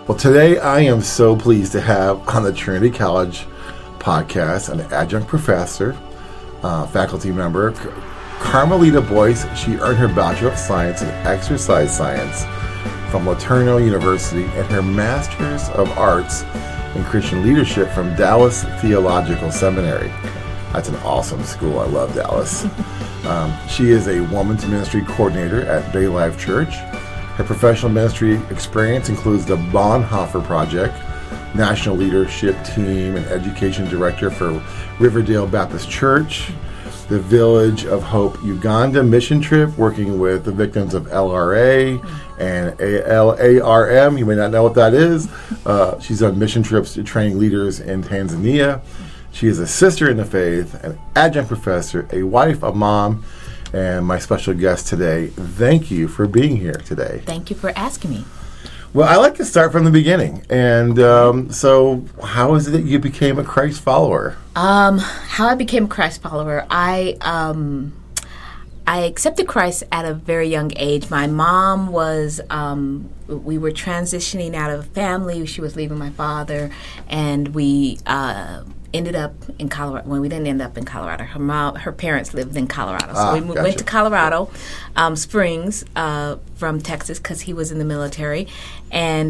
Well, today I am so pleased to have on the Trinity College podcast an adjunct professor, faculty member, Carmelita Boyce. She earned her Bachelor of Science in Exercise Science from LeTourneau University and her Master's of Arts in Christian Leadership from Dallas Theological Seminary. That's an awesome school. I love Dallas. She is a women's ministry coordinator at Bay Life Church. Her professional ministry experience includes the Bonhoeffer Project, National Leadership Team and Education Director for Riverdale Baptist Church, the Village of Hope Uganda mission trip, working with the victims of LRA and LARM. You may not know what that is. She's on mission trips to training leaders in Tanzania. She is a sister in the faith, an adjunct professor, a wife, a mom, and my special guest today. Thank you for being here today. Thank you for asking me. Well, I like to start from the beginning. And so how is it that you became a Christ follower? How I became a Christ follower, I accepted Christ at a very young age. My mom was, we were transitioning out of a family. She was leaving my father, and we ended up in Colorado. Well, we didn't end up in Colorado. Her parents lived in Colorado. So we went to Colorado Springs from Texas because he was in the military. And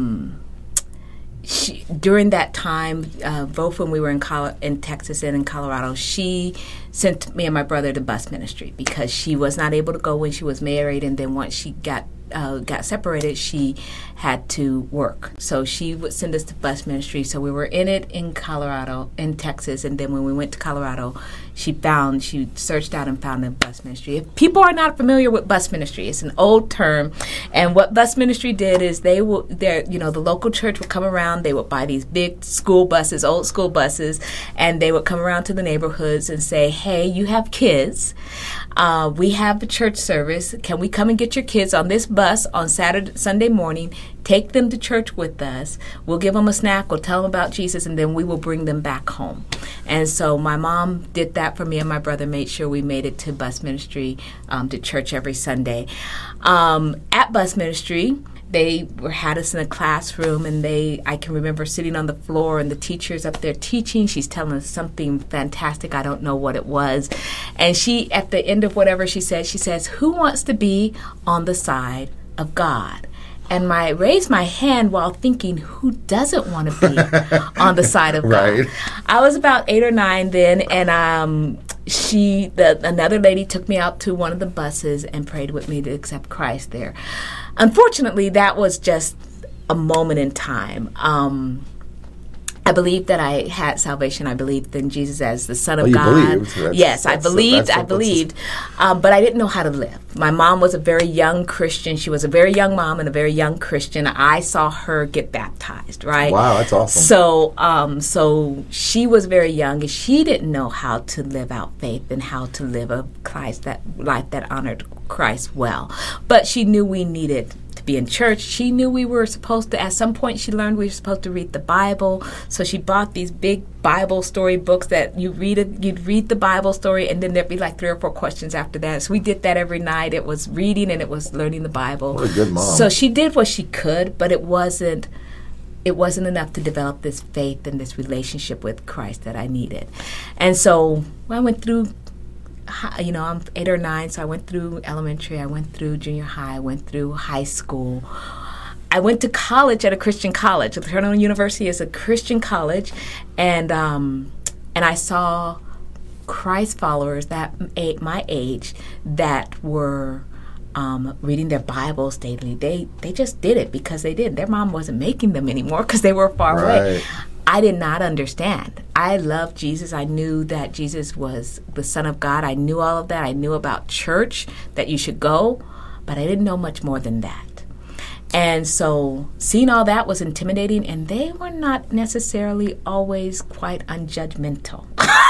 during that time, both when we were in Texas and in Colorado, she sent me and my brother to bus ministry because she was not able to go when she was married. And then once she got separated, she had to work. So she would send us to bus ministry. So we were in it in Colorado, in Texas, and then when we went to Colorado, she searched out and found a bus ministry. If people are not familiar with bus ministry, it's an old term. And what bus ministry did is the local church would come around, they would buy these big school buses, old school buses, and they would come around to the neighborhoods and say, hey, you have kids. We have a church service. Can we come and get your kids on this bus on Sunday morning? Take them to church with us. We'll give them a snack. We'll tell them about Jesus, and then we will bring them back home. And so my mom did that for me and my brother, made sure we made it to bus ministry, to church every Sunday. At bus ministry, they had us in a classroom, and I can remember sitting on the floor, and the teacher's up there teaching. She's telling us something fantastic. I don't know what it was. And she, at the end of whatever she says, who wants to be on the side of God? And I raised my hand while thinking, who doesn't want to be on the side of God? Right. I was about 8 or 9 then, and another lady took me out to one of the buses and prayed with me to accept Christ there. Unfortunately, that was just a moment in time. I believed that I had salvation. I believed in Jesus as the Son of God. Believed. Yes, I believed. But I didn't know how to live. My mom was a very young Christian. She was a very young mom and a very young Christian. I saw her get baptized, right? Wow, that's awesome. So she was very young, and she didn't know how to live out faith and how to live a life that honored Christ well. But she knew we needed to be in church. She knew we were supposed to, at some point she learned we were supposed to read the Bible. So she bought these big Bible story books that you'd read the Bible story, and then there'd be like 3 or 4 questions after that. So we did that every night. It was reading and it was learning the Bible. What a good mom. So she did what she could, but it wasn't enough to develop this faith and this relationship with Christ that I needed. And so I went through, I'm 8 or 9, so I went through elementary, I went through junior high, I went through high school. I went to college at a Christian college. LeTourneau University is a Christian college, and I saw Christ followers my age that were reading their Bibles daily. They just did it because they did. Their mom wasn't making them anymore because they were far away. I did not understand. I loved Jesus. I knew that Jesus was the Son of God. I knew all of that. I knew about church, that you should go, but I didn't know much more than that. And so seeing all that was intimidating, and they were not necessarily always quite unjudgmental.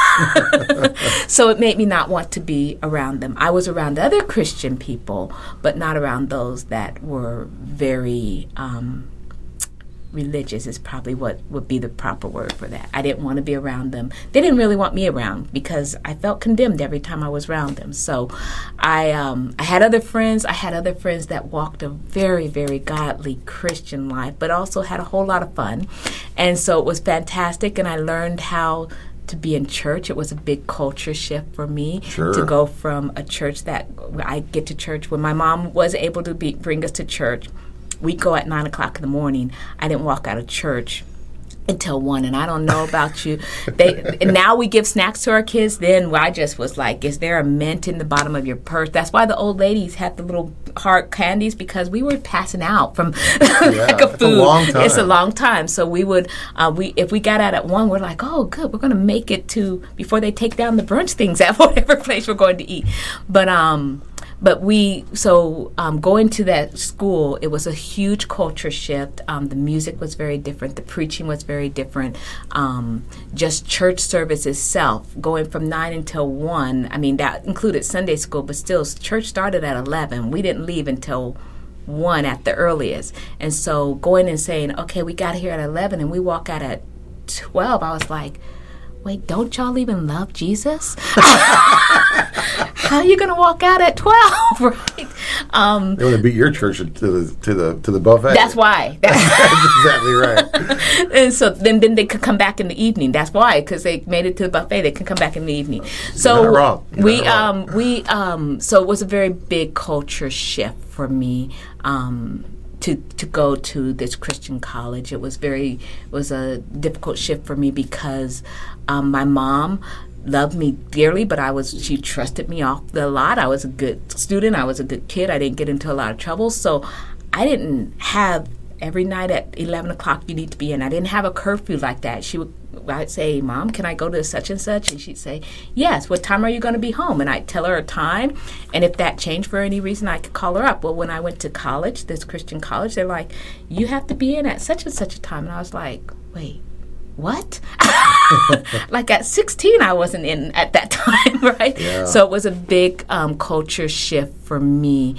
So it made me not want to be around them. I was around other Christian people, but not around those that were very religious is probably what would be the proper word for that. I didn't want to be around them. They didn't really want me around because I felt condemned every time I was around them. So I had other friends. I had other friends that walked a very, very godly Christian life, but also had a whole lot of fun. And so it was fantastic, and I learned how to be in church. It was a big culture shift for me to go from a church that I get to church when my mom was able to bring us to church. We'd go at 9 o'clock in the morning. I didn't walk out of church until 1, and I don't know about you. And now we give snacks to our kids. Then I just was like, is there a mint in the bottom of your purse? That's why the old ladies had the little hard candies, because we were passing out from lack of food. It's a long time. So we would, if we got out at 1, we're like, oh, good, we're going to make it to before they take down the brunch things at whatever place we're going to eat. But going to that school, it was a huge culture shift. The music was very different. The preaching was very different. Just church service itself, going from 9 until 1. I mean, that included Sunday school, but still, church started at 11. We didn't leave until 1 at the earliest. And so going and saying, okay, we got here at 11 and we walk out at 12, I was like, wait, don't y'all even love Jesus? How are you going to walk out at 12, right? They want to beat your church to the buffet. That's why. That's exactly right. And so then they could come back in the evening. That's why, because they made it to the buffet. They can come back in the evening. So You're not wrong. So it was a very big culture shift for me. To go to this Christian college. It was a difficult shift for me because my mom loved me dearly, but she trusted me off the lot. I was a good student. I was a good kid. I didn't get into a lot of trouble. So I didn't have every night at 11 o'clock you need to be in. I didn't have a curfew like that. I'd say, Mom, can I go to such and such? And she'd say, yes. What time are you going to be home? And I'd tell her a time. And if that changed for any reason, I could call her up. Well, when I went to college, this Christian college, they're like, you have to be in at such and such a time. And I was like, wait, what? Like at 16, I wasn't in at that time, right? Yeah. So it was a big culture shift for me.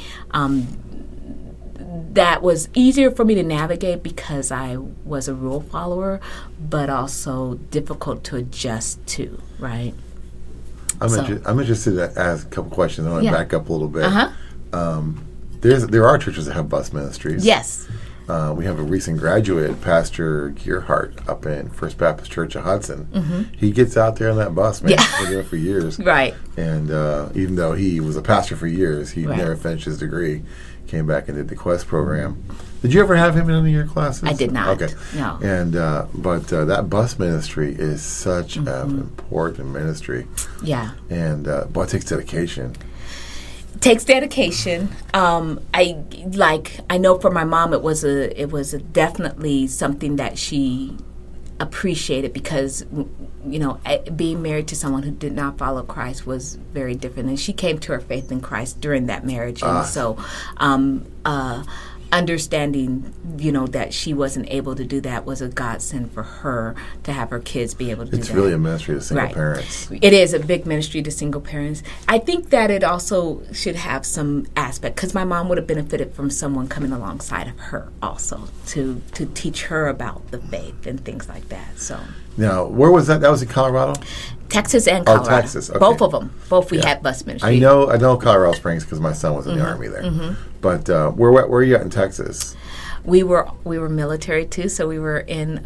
That was easier for me to navigate because I was a rule follower, but also difficult to adjust to, right? I'm interested to ask a couple questions. I want to back up a little bit. Uh-huh. There are churches that have bus ministries. Yes. We have a recent graduate, Pastor Gearhart, up in First Baptist Church of Hudson. Mm-hmm. He gets out there on that bus, man. He's been there for years. Right. And even though he was a pastor for years, he never finished his degree. Came back and did the Quest program. Did you ever have him in any of your classes? I did not. Okay. No. And but that bus ministry is such an important ministry. Yeah. And it takes dedication. It takes dedication. I know for my mom, it was definitely something that she appreciated because, being married to someone who did not follow Christ was very different. And she came to her faith in Christ during that marriage. And so understanding, that she wasn't able to do that was a godsend for her to have her kids be able to do that. It's really a ministry to single parents. It is a big ministry to single parents. I think that it also should have some aspect, because my mom would have benefited from someone coming alongside of her also to teach her about the faith and things like that. So now, where was that? That was in Colorado? Texas and Colorado. Oh, Texas. Okay. Both of them. We had bus ministry. I know Colorado Springs because my son was in the Army there. Mm-hmm. But where are you at in Texas? We were military too, so we were in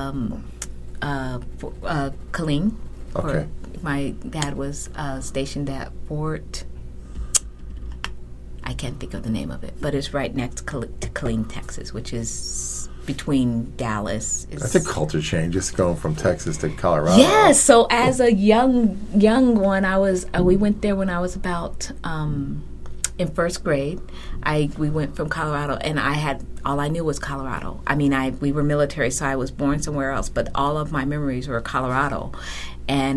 Killeen. Okay. My dad was stationed at Fort. I can't think of the name of it, but it's right next to Killeen, Texas, which is between Dallas. That's a culture change, just going from Texas to Colorado. Yes. So as a young one, we went there when I was about in first grade. We went from Colorado, and all I knew was Colorado. I mean, we were military, so I was born somewhere else, but all of my memories were Colorado, and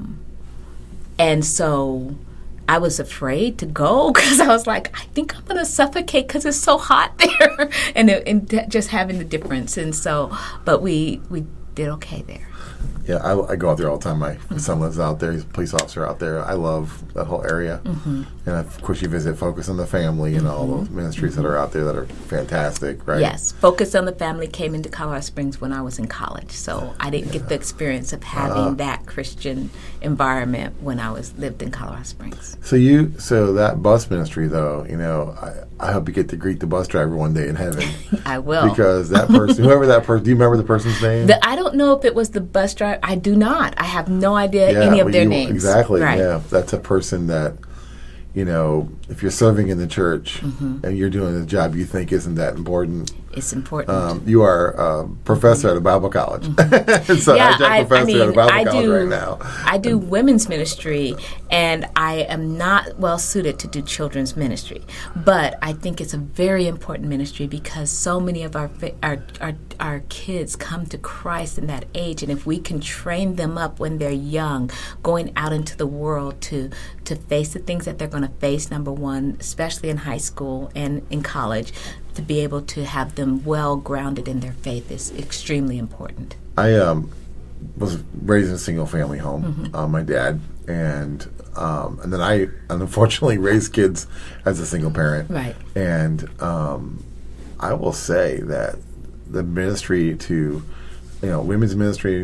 so I was afraid to go because I was like, I think I'm going to suffocate because it's so hot there, and just having the difference. And so, but we did okay there. Yeah, I go out there all the time. My son lives out there. He's a police officer out there. I love that whole area. And of course, you visit Focus on the Family and all those ministries that are out there that are fantastic, right? Yes, Focus on the Family came into Colorado Springs when I was in college, so I didn't get the experience of having that Christian environment when I lived in Colorado Springs. So that bus ministry, though, I hope you get to greet the bus driver one day in heaven. I will, because that person, whoever that person, do you remember the person's name? I don't know if it was the bus driver. I do not. I have no idea any of their names. Exactly. Right. Yeah, that's a person that, if you're serving in the church and you're doing a job you think isn't that important. It's important. You are a professor at a Bible college. So I'm professor at a Bible college right now. I do women's ministry, and I am not well suited to do children's ministry. But I think it's a very important ministry because so many of our kids come to Christ in that age, and if we can train them up when they're young, going out into the world to face the things that they're going to face, number one, especially in high school and in college, to be able to have them well grounded in their faith is extremely important. I was raised in a single family home, my dad, and then I unfortunately raised kids as a single parent. Right. And I will say that the ministry to, women's ministry,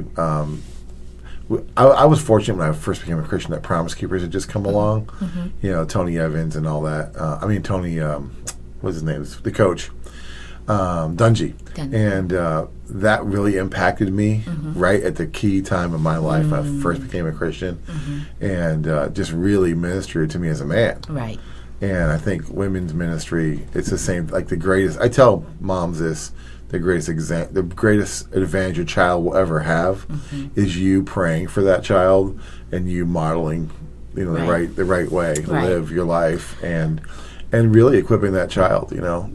I was fortunate when I first became a Christian that Promise Keepers had just come along. Tony Evans and all that. Tony, what's his name? The coach, Dungy. And that really impacted me right at the key time of my life when I first became a Christian, and just really ministered to me as a man. Right. And I think women's ministry, it's the same, like the greatest, I tell moms this, the greatest advantage your child will ever have is you praying for that child and you modeling, the right way to live your life and really equipping that child.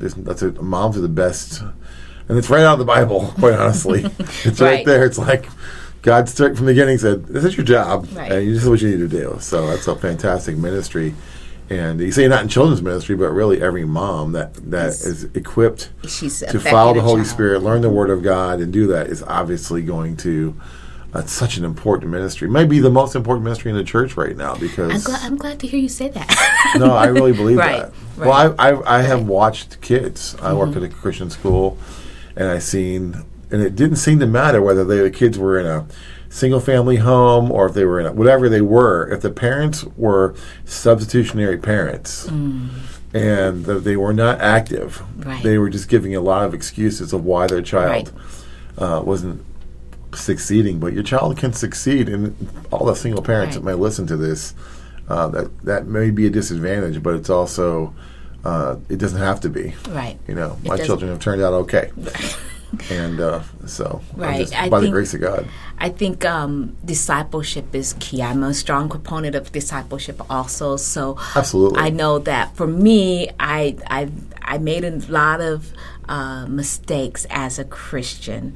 Moms are the best, and it's right out of the Bible. Quite honestly, it's right there. It's like God straight from the beginning said, "This is your job, and this is what you need to do." So that's a fantastic ministry. And you say not in children's ministry, but really every mom that is equipped to follow the Holy Spirit, learn the Word of God, and do that is obviously going to. It's such an important ministry. It might be the most important ministry in the church right now because I'm glad to hear you say that. No, I really believe that. Right. Well, I have watched kids. I worked at a Christian school, and and it didn't seem to matter whether the kids were in a single-family home or if they were in whatever they were. If the parents were substitutionary parents and they were not active, they were just giving a lot of excuses of why their child wasn't succeeding. But your child can succeed, and all the single parents that may listen to this, that may be a disadvantage, but it's also it doesn't have to be. Right. My children have turned out okay. And so, just by the grace of God. I think discipleship is key. I'm a strong proponent of discipleship also. So absolutely, I know that for me, I made a lot of mistakes as a Christian.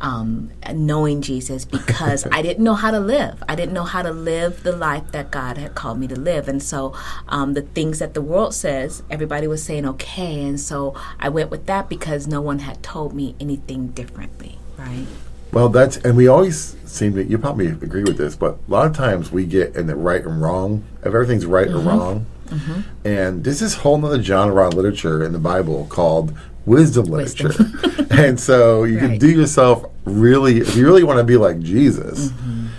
Knowing Jesus because I didn't know how to live. I didn't know how to live the life that God had called me to live. And so the things that the world says, everybody was saying okay. And so I went with that because no one had told me anything differently, right? Well, and we always seem to, you probably agree with this, but a lot of times we get in the right and wrong, if everything's right or wrong. And there's this whole other genre of literature in the Bible called wisdom literature. And so you can do yourself if you really want to be like Jesus,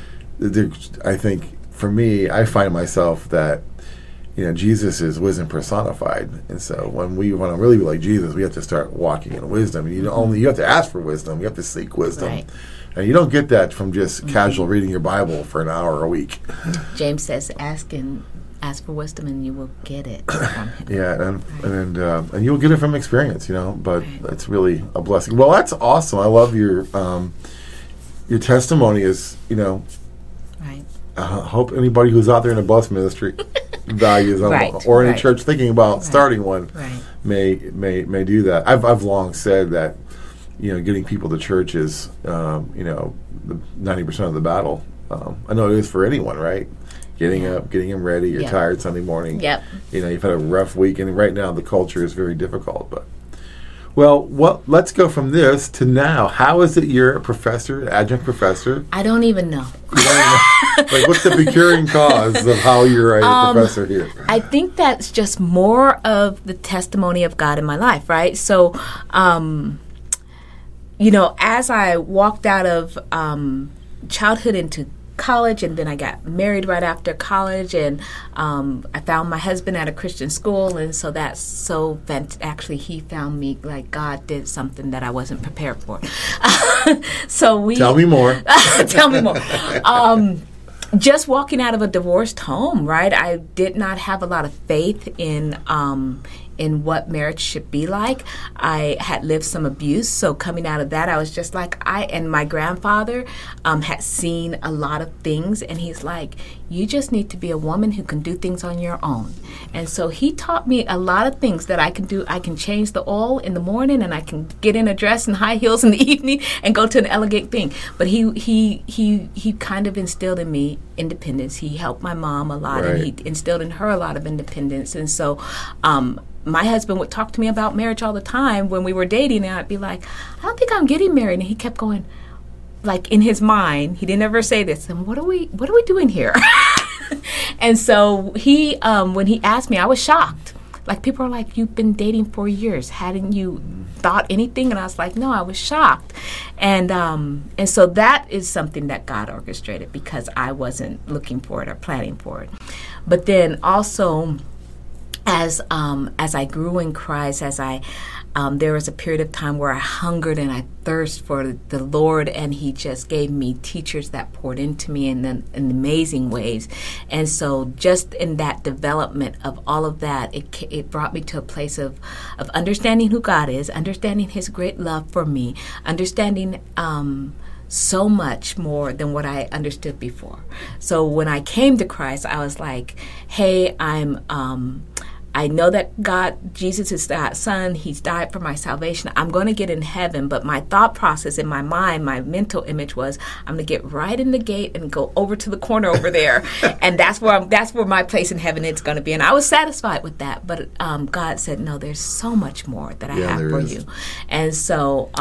I think for me, I find myself that, Jesus is wisdom personified. And so when we want to really be like Jesus, we have to start walking in wisdom. And you have to ask for wisdom. You have to seek wisdom. Right. And you don't get that from just casual reading your Bible for an hour a week. James says, ask for wisdom and you will get it from him. Yeah, and you'll get it from experience, but it's really a blessing. Well, that's awesome. I love your testimony is, Right. I hope anybody who's out there in the bus ministry values or in a church thinking about starting one may do that. I've long said that, getting people to church is, 90% of the battle. I know it is for anyone, right? Getting up, getting them ready. You're tired Sunday morning. Yep. You've had a rough week, and right now the culture is very difficult. But Well, let's go from this to now. How is it you're a professor, adjunct professor? I don't even know. Like, what's the procuring cause of how you're a professor here? I think that's just more of the testimony of God in my life, right? So, as I walked out of childhood into college, and then I got married right after college, and I found my husband at a Christian school, and so that's so actually he found me, like God did something that I wasn't prepared for. Tell me more. Tell me more. Just walking out of a divorced home, right? I did not have a lot of faith in what marriage should be like. I had lived some abuse, so coming out of that, I was just like, and my grandfather had seen a lot of things, and he's like, you just need to be a woman who can do things on your own. And so he taught me a lot of things that I can do. I can change the oil in the morning, and I can get in a dress and high heels in the evening and go to an elegant thing. But he kind of instilled in me independence. He helped my mom a lot, right. And he instilled in her a lot of independence. And so my husband would talk to me about marriage all the time when we were dating, and I'd be like, I don't think I'm getting married. And he kept going, like in his mind, he didn't ever say this, and what are we doing here? And so he, when he asked me, I was shocked. Like, people are like, you've been dating for years. Hadn't you thought anything? And I was like, no, I was shocked. And so that is something that God orchestrated because I wasn't looking for it or planning for it. But then also, as I grew in Christ, there was a period of time where I hungered and I thirsted for the Lord, and He just gave me teachers that poured into me in amazing ways. And so just in that development of all of that, it brought me to a place of understanding who God is, understanding His great love for me, understanding so much more than what I understood before. So when I came to Christ, I was like, hey, I know that Jesus is God's Son. He's died for my salvation. I'm going to get in heaven. But my thought process in my mind, my mental image was, I'm going to get right in the gate and go over to the corner over there. And that's where my place in heaven is going to be. And I was satisfied with that. But God said, no, there's so much more that I have for you. And so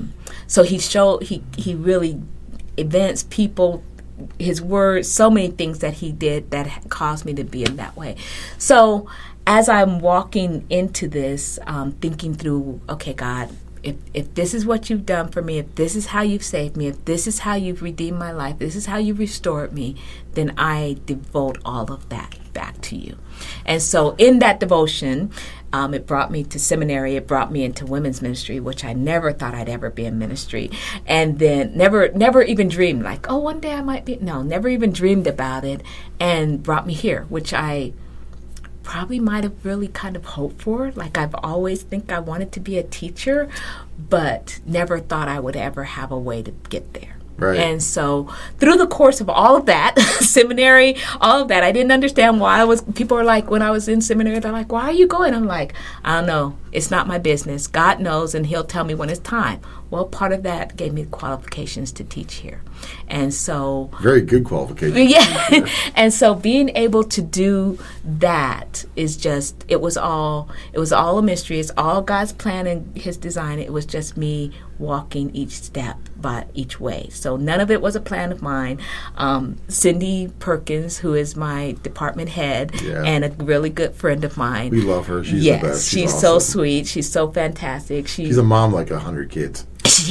he really evinced people, His word, so many things that He did that caused me to be in that way. So as I'm walking into this, thinking through, okay, God, if this is what you've done for me, if this is how you've saved me, if this is how you've redeemed my life, this is how you restored me, then I devote all of that back to you. And so in that devotion, it brought me to seminary. It brought me into women's ministry, which I never thought I'd ever be in ministry. And then never even dreamed like, oh, one day I might be. No, never even dreamed about it, and brought me here, which I probably might have really kind of hoped for. Like, I've always think I wanted to be a teacher, but never thought I would ever have a way to get there. Right. And so through the course of all of that, seminary, all of that, I didn't understand why people are like, when I was in seminary, they're like, why are you going? I'm like, I don't know. It's not my business. God knows, and He'll tell me when it's time. Well, part of that gave me qualifications to teach here. And so... Very good qualifications. Yeah. And so being able to do that is just, it was all a mystery. It's all God's plan and His design. It was just me walking each step by each way. So none of it was a plan of mine. Cindy Perkins, who is my department head and a really good friend of mine. We love her. She's the best. She's awesome. So sweet. She's so fantastic. She's a mom like 100 kids.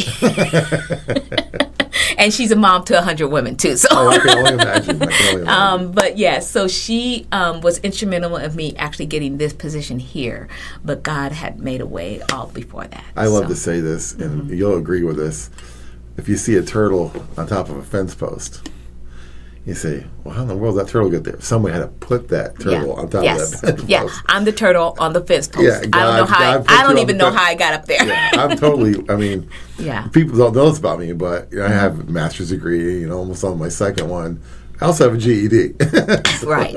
And she's a mom to 100 women too. So I can only imagine. But yes, so she was instrumental of me actually getting this position here. But God had made a way all before that. I love to say this, and you'll agree with this. If you see a turtle on top of a fence post, you say, well, how in the world did that turtle get there? Somebody had to put that turtle on top of that fence post. Yeah, I'm the turtle on the fence post. Yeah, God, I don't even know how I got up there. Yeah, I'm totally, people don't know this about me, but I have a master's degree, almost on my second one. I also have a GED. So right.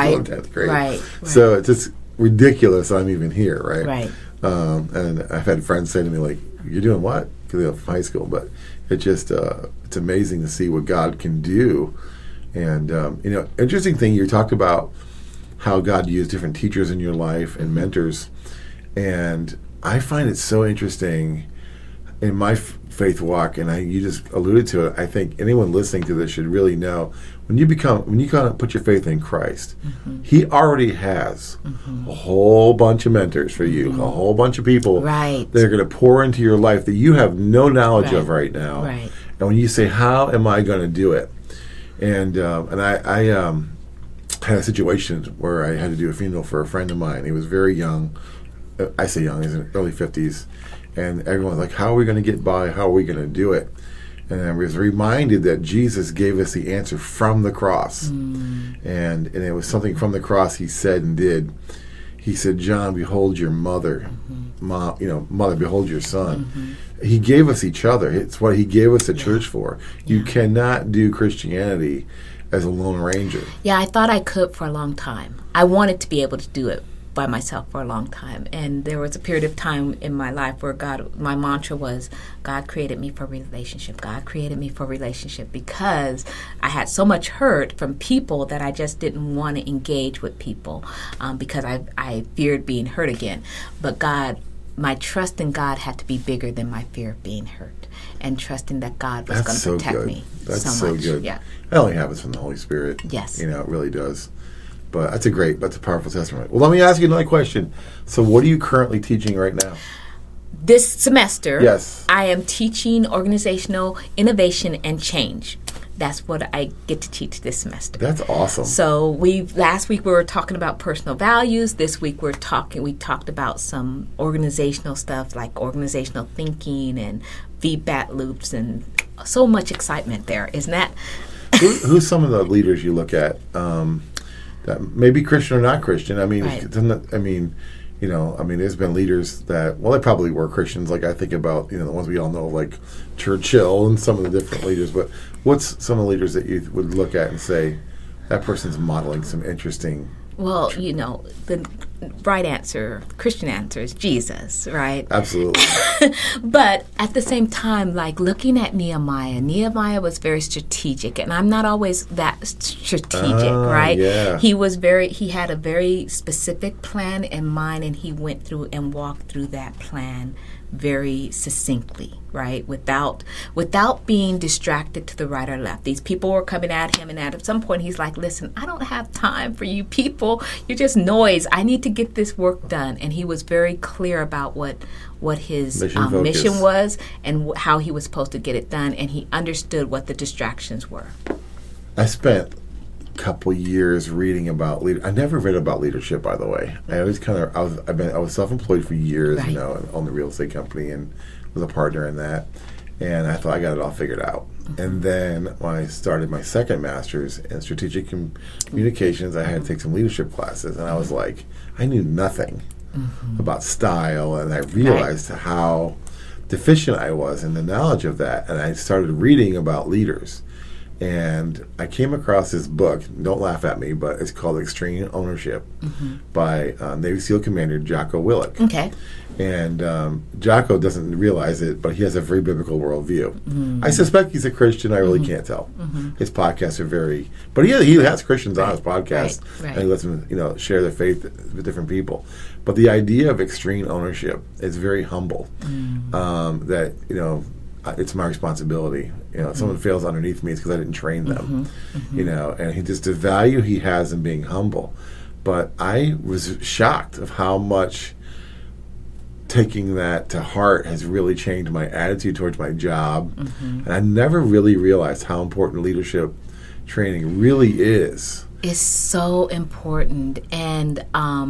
So it's just ridiculous I'm even here, right? Right. And I've had friends say to me, like, you're doing what? Because they're from high school. But it just, it's amazing to see what God can do. And, interesting thing, you talked about how God used different teachers in your life and mentors. And I find it so interesting in my faith walk, and you just alluded to it. I think anyone listening to this should really know when you kind of put your faith in Christ, He already has a whole bunch of mentors for you, a whole bunch of people that are going to pour into your life that you have no knowledge of right now. Right. And when you say, "How am I going to do it?" And I had a situation where I had to do a funeral for a friend of mine. He was very young. I say young, he's in his early 50s. And everyone's like, how are we going to get by? How are we going to do it? And I was reminded that Jesus gave us the answer from the cross. And it was something from the cross He said and did. He said, John, behold your mother. Mother, behold your son. He gave us each other. It's what He gave us the church for. You cannot do Christianity as a lone ranger. Yeah, I thought I could for a long time. I wanted to be able to do it by myself for a long time. And there was a period of time in my life where my mantra was, God created me for relationship. God created me for relationship, because I had so much hurt from people that I just didn't want to engage with people because I feared being hurt again. But my trust in God had to be bigger than my fear of being hurt, and trusting that God was going to protect me. That's so good. Yeah. That only happens from the Holy Spirit. Yes. It really does. But that's a powerful testimony. Well, let me ask you another question. So what are you currently teaching right now? This semester, yes, I am teaching organizational innovation and change. That's what I get to teach this semester. That's awesome. So last week we were talking about personal values. This week we talked about some organizational stuff like organizational thinking and feedback loops, and so much excitement there, isn't that? Who's some of the leaders you look at that may be Christian or not Christian? I mean, there's been leaders that, they probably were Christians. Like I think about, the ones we all know, like Churchill and some of the different leaders. But what's some of the leaders that you would look at and say, that person's modeling some interesting... Well, the right answer, Christian answer, is Jesus, right? Absolutely. But at the same time, like looking at Nehemiah was very strategic, and I'm not always that strategic, right? Yeah. He had a very specific plan in mind, and he went through and walked through that plan very succinctly, right? Without being distracted to the right or left. These people were coming at him, and at some point he's like, listen, I don't have time for you people. You're just noise. I need to get this work done. And he was very clear about what his mission was and how he was supposed to get it done, and he understood what the distractions were. I spent couple years reading about I never read about leadership, by the way. I always I was self-employed for years, right. And owned a real estate company and was a partner in that. And I thought I got it all figured out. And then when I started my second master's in strategic communications, I had to take some leadership classes, and I was like, I knew nothing about style, and I realized how deficient I was in the knowledge of that. And I started reading about leaders. And I came across this book, don't laugh at me, but it's called Extreme Ownership by Navy SEAL Commander Jocko Willink. Okay. And Jocko doesn't realize it, but he has a very biblical worldview. I suspect he's a Christian. I really can't tell. His podcasts are very... But he has Christians on his podcast, and he lets them share their faith with different people. But the idea of extreme ownership is very humble, that, it's my responsibility. If someone fails underneath me, it's because I didn't train them. And the value he has in being humble. But I was shocked of how much taking that to heart has really changed my attitude towards my job. And I never really realized how important leadership training really is. It's so important. And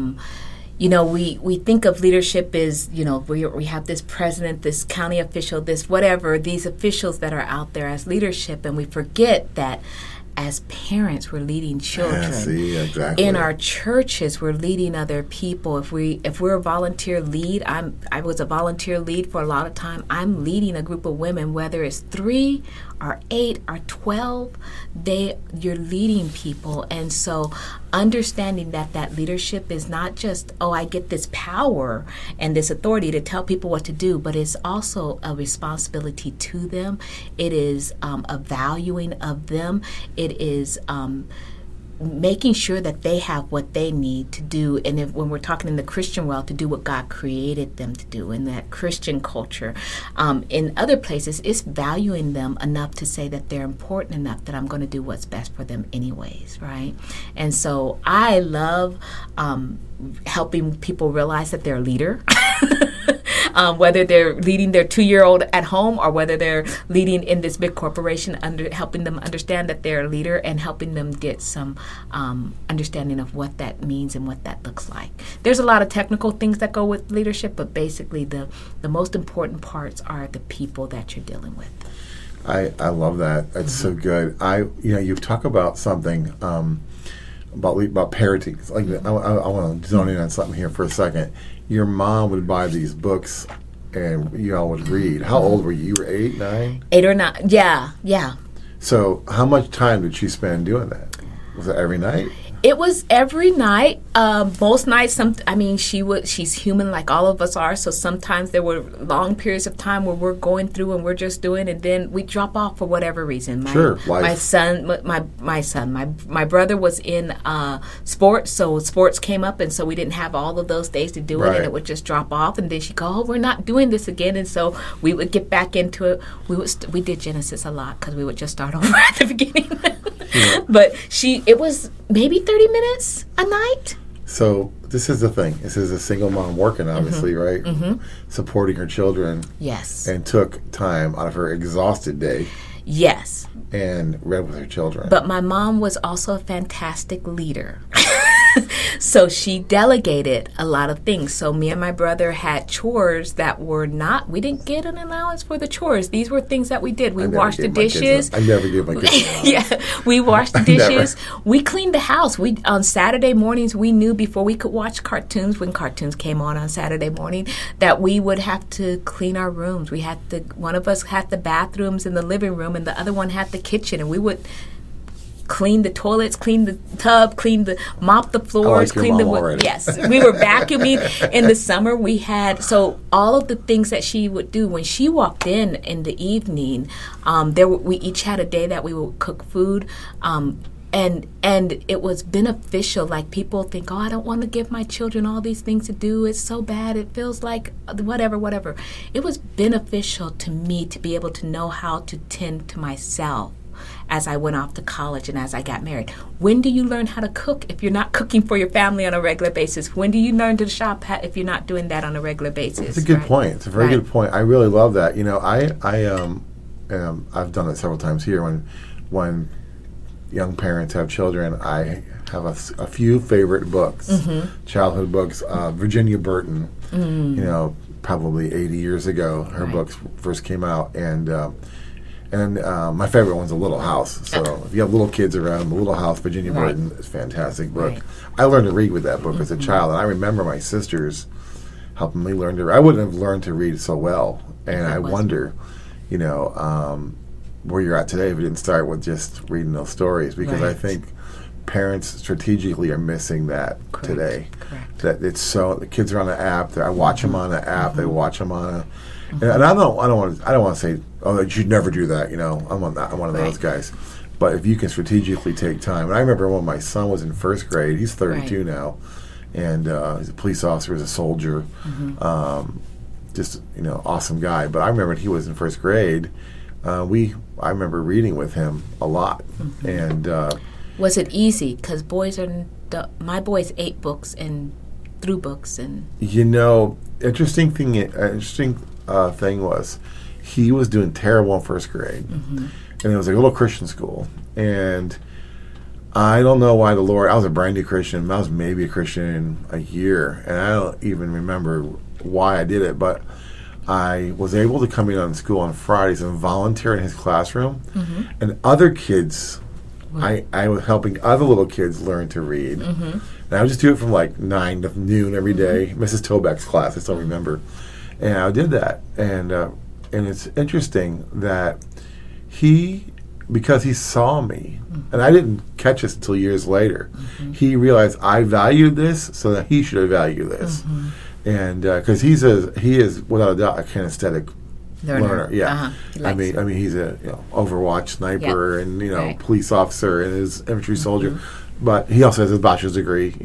we think of leadership as, we have this president, this county official, this whatever, these officials that are out there as leadership, and we forget that as parents, we're leading children. Exactly. In our churches, we're leading other people. If we're a volunteer lead, I was a volunteer lead for a lot of time. I'm leading a group of women, whether it's 3 or 8 or 12. You're leading people, and so understanding that leadership is not just, I get this power and this authority to tell people what to do, but it's also a responsibility to them. It is a valuing of them. It is making sure that they have what they need to do, and when we're talking in the Christian world, to do what God created them to do in that Christian culture. In other places, it's valuing them enough to say that they're important enough that I'm going to do what's best for them anyways, right? And so I love helping people realize that they're a leader. Whether they're leading their 2-year-old at home or whether they're leading in this big corporation, helping them understand that they're a leader and helping them get some understanding of what that means and what that looks like. There's a lot of technical things that go with leadership, but basically the most important parts are the people that you're dealing with. I love that. It's so good. You've talked about something about parenting. I want to zone in on something here for a second. Your mom would buy these books, and you all would read. How old were you? You were 8, 9? 8 or 9. Yeah. So, how much time did she spend doing that? Was it every night? It was every night. Most nights, she's human like all of us are. So sometimes there were long periods of time where we're going through and we're just doing, and then we drop off for whatever reason. My brother was in sports, so sports came up, and so we didn't have all of those days to do it, and it would just drop off. And then she'd go, "Oh, we're not doing this again," and so we would get back into it. We did Genesis a lot because we would just start over at the beginning. Yeah. But it was maybe 30 minutes a night. So this is the thing. This is a single mom working, obviously, right? Mm-hmm. Supporting her children. Yes. And took time out of her exhausted day. Yes. And read with her children. But my mom was also a fantastic leader. So she delegated a lot of things. So me and my brother had chores that were not, we didn't get an allowance for the chores. These were things that we did. We washed the dishes. I never gave my kids Yeah, we washed the dishes. We cleaned the house. On Saturday mornings, we knew before we could watch cartoons, when cartoons came on Saturday morning, that we would have to clean our rooms. One of us had the bathrooms in the living room, and the other one had the kitchen, and we would clean the toilets, clean the tub, mop the floors, clean the wood. Yes, we were vacuuming. In the summer, we had all of the things that she would do. When she walked in the evening, we each had a day that we would cook food. And it was beneficial. Like, people think, "Oh, I don't want to give my children all these things to do. It's so bad. It feels like whatever." It was beneficial to me to be able to know how to tend to myself as I went off to college and as I got married. When do you learn how to cook if you're not cooking for your family on a regular basis? When do you learn to shop if you're not doing that on a regular basis? It's a good point. It's a very good point. I really love that. I've done it several times here when young parents have children. I have a few favorite books, childhood books. Virginia Burton, probably 80 years ago, her books first came out, and my favorite one's A Little House. So if you have little kids around, The Little House, Virginia Burton is a fantastic book. Right. I learned to read with that book as a child, and I remember my sisters helping me learn to read. I wouldn't have learned to read so well, and I wonder, where you're at today if you didn't start with just reading those stories, because I think parents strategically are missing that today. Correct. That the kids are on the app. I watch them on the app. They watch them on a. And I don't want to say, "Oh, you should never do that." I'm one of those guys. But if you can strategically take time, and I remember when my son was in first grade. He's 32 now, and he's a police officer, he's a soldier, just awesome guy. But I remember when he was in first grade, I remember reading with him a lot, and was it easy? Because my boys ate books and threw books, and interesting thing was he was doing terrible in first grade, and it was like a little Christian school, and I don't know why I was a brand new Christian. I was maybe a Christian in a year, and I don't even remember why I did it, but I was able to come in on school on Fridays and volunteer in his classroom, and other kids, I was helping other little kids learn to read, and I would just do it from like 9 to noon every day. Mrs. Tobeck's class, I still remember. And I did that, and it's interesting that because he saw me, and I didn't catch this until years later, he realized I valued this, so that he should value this, and because he is without a doubt a kinesthetic learner. Yeah, I mean he's a Overwatch sniper and police officer and his infantry soldier. but he also has his bachelor's degree,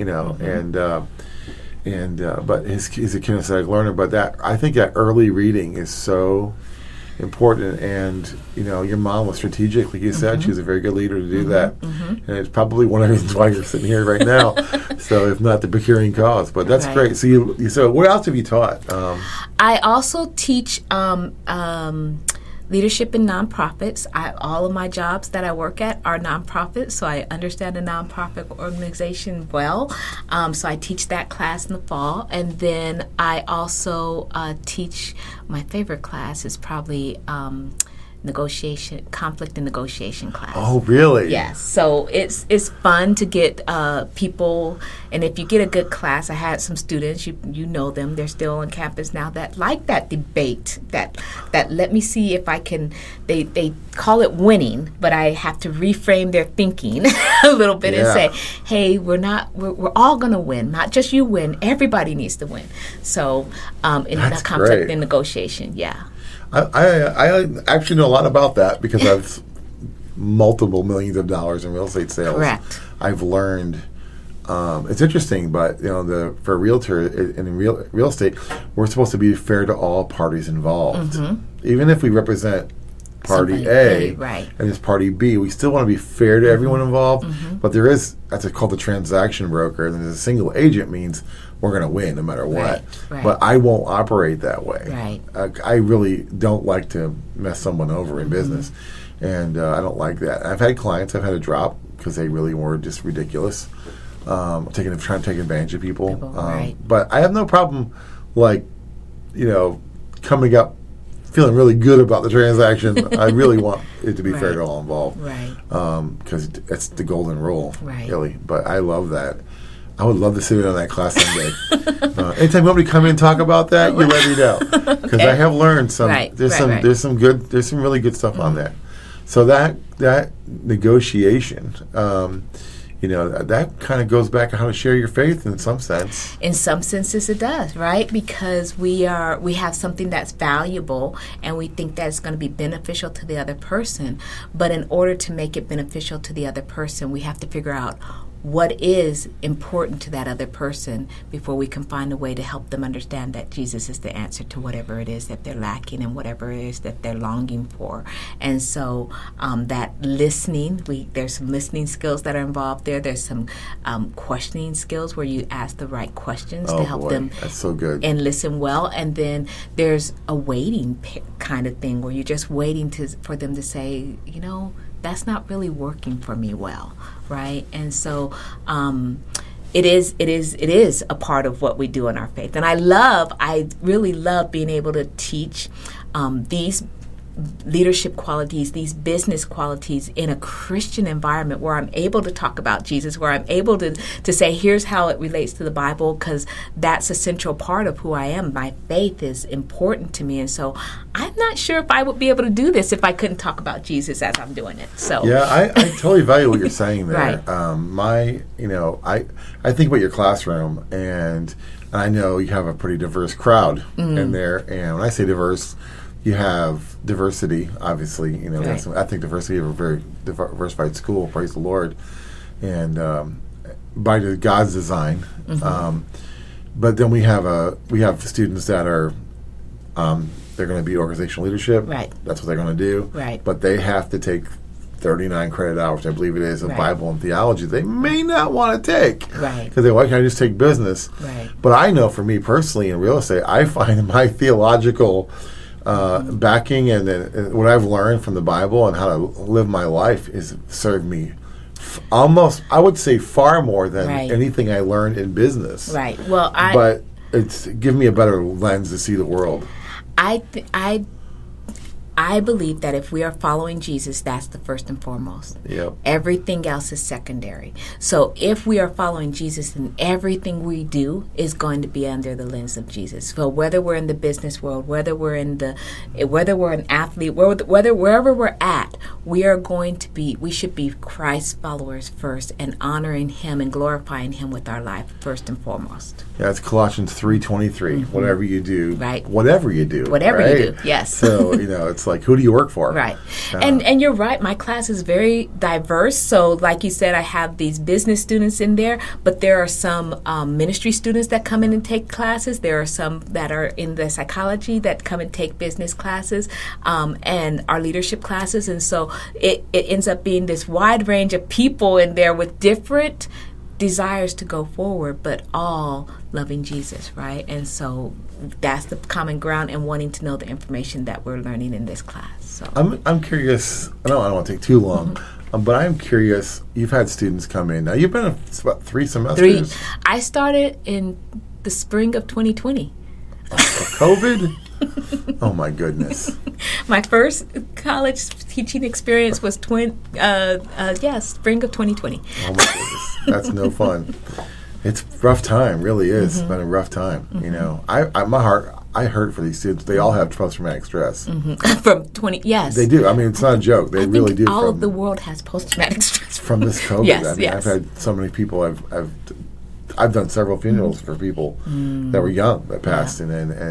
but he's a kinesthetic learner. But I think that early reading is so important. And your mom was strategic, like you said. She was a very good leader to do that, and it's probably one of the reasons why you're sitting here right now. So if not the procuring cause, but that's great. So what else have you taught? I also teach leadership in nonprofits. All of my jobs that I work at are nonprofits, so I understand the nonprofit organization well. So I teach that class in the fall, and then I also teach. My favorite class is probably conflict and negotiation class. Oh, really? Yes. So it's fun to get people, and if you get a good class, I had some students, you know them, they're still on campus now, that like that debate, that let me see if I can, they call it winning, but I have to reframe their thinking a little bit and say, hey, we're all going to win, not just you win, everybody needs to win. So in the conflict and negotiation, I actually know a lot about that because I've multiple millions of dollars in real estate sales. Correct. I've learned. It's interesting, but for a realtor in real estate, we're supposed to be fair to all parties involved. Even if we represent party A and it's party B, we still want to be fair to everyone involved. But that's called the transaction broker, and there's a single agent means we're going to win no matter what. Right. But I won't operate that way. Right. I really don't like to mess someone over in business, and I don't like that. I've had clients I've had to drop because they really were just ridiculous, trying to take advantage of people. But I have no problem, coming up feeling really good about the transaction. I really want it to be fair to all involved. Because that's the golden rule, really. But I love that. I would love to sit in on that class someday. Anytime you want me to come in and talk about that, you let me know. Because I have learned some. There's some really good stuff on there. So that negotiation, that kind of goes back to how to share your faith in some sense. In some senses it does, right? Because we have something that's valuable and we think that it's going to be beneficial to the other person. But in order to make it beneficial to the other person, we have to figure out what is important to that other person before we can find a way to help them understand that Jesus is the answer to whatever it is that they're lacking and whatever it is that they're longing for. And so that listening, there's some listening skills that are involved there. There's some questioning skills where you ask the right questions to help them. That's so good. And listen well. And then there's a waiting kind of thing where you're just waiting for them to say, that's not really working for me well, right? And so it is a part of what we do in our faith. And I really love being able to teach these leadership qualities, these business qualities in a Christian environment where I'm able to talk about Jesus, where I'm able to say, here's how it relates to the Bible, because that's a central part of who I am. My faith is important to me. And so I'm not sure if I would be able to do this if I couldn't talk about Jesus as I'm doing it. So I totally value what you're saying there. Right. I think about your classroom, and I know you have a pretty diverse crowd in there. And when I say diverse, you have diversity, obviously. I think diversity of a very diversified school. Praise the Lord, and by God's design. But then we have students that are they're going to be organizational leadership. Right. That's what they're going to do. Right. But they have to take 39 credit hours, I believe it is, of Bible and theology. They may not want to take. Right. Because why can't I just take business? Right. But I know for me personally in real estate, I find my theological backing and what I've learned from the Bible and how to live my life is served me almost, I would say, far more than anything I learned in business. Right. Well, but it's given me a better lens to see the world. I believe that if we are following Jesus, that's the first and foremost. Yep. Everything else is secondary. So if we are following Jesus, then everything we do is going to be under the lens of Jesus. So whether we're in the business world, whether we're an athlete, wherever we're at, we should be Christ followers first and honoring Him and glorifying Him with our life first and foremost. Yeah, it's Colossians 3:23. Whatever you do, right? Whatever you do, whatever you do, yes. So it's like, who do you work for? Right. And you're right. My class is very diverse. So like you said, I have these business students in there, but there are some ministry students that come in and take classes. There are some that are in the psychology that come and take business classes and our leadership classes. And so it ends up being this wide range of people in there with different desires to go forward, but all loving Jesus, right? And so that's the common ground and wanting to know the information that we're learning in this class. So I'm curious. I don't want to take too long, but I'm curious. You've had students come in. Now you've been about 3 semesters. 3. I started in the spring of 2020. COVID? Oh my goodness. My first college teaching experience was spring of 2020. Oh my goodness. That's no fun. It's a rough time, really is. It's been a rough time. You know, I hurt for these students. They all have post-traumatic stress. From 20, yes. They do. I mean, it's not a joke. They really do. All of the world has post-traumatic stress. From this COVID. Yes, I mean, yes. I've had so many people. I've done several funerals for people that were young that passed,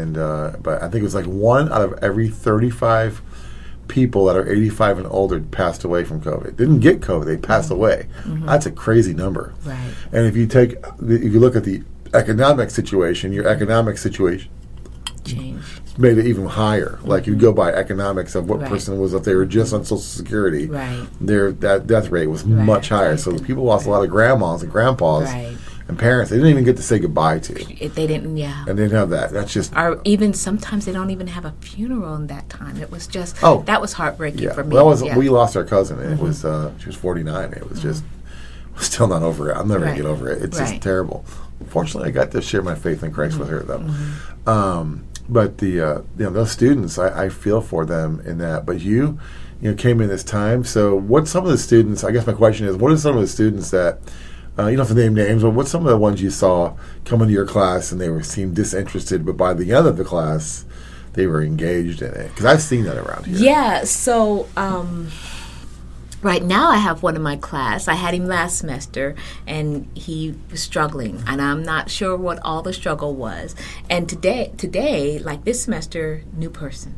but I think it was like 1 out of every 35 people that are 85 and older passed away from COVID. Didn't get COVID; they passed away. That's a crazy number. Right. And if you look at the economic situation, your economic situation Change. made it even higher. Like you go by economics of what Right. person was, if they were just on Social Security, Right. that death rate was much higher. So the people lost a lot of grandmas and grandpas. Right. And parents, they didn't even get to say goodbye to. They didn't, yeah. And they didn't have that. That's just... Or even sometimes they don't even have a funeral in that time. It was just, that was heartbreaking for me. Well, we lost our cousin, and it was, she was 49. It was just, still not over it. I'm never going to get over it. It's just terrible. Fortunately, I got to share my faith in Christ with her, though. But those students, I feel for them in that. But you came in this time. So what's some of the students, I guess my question is, what are some of the students that... you don't have to name names, but what's some of the ones you saw come into your class and they seemed disinterested, but by the end of the class, they were engaged in it? Because I've seen that around here. Yeah, so right now I have one in my class. I had him last semester, and he was struggling, and I'm not sure what all the struggle was. And today, like this semester, new person.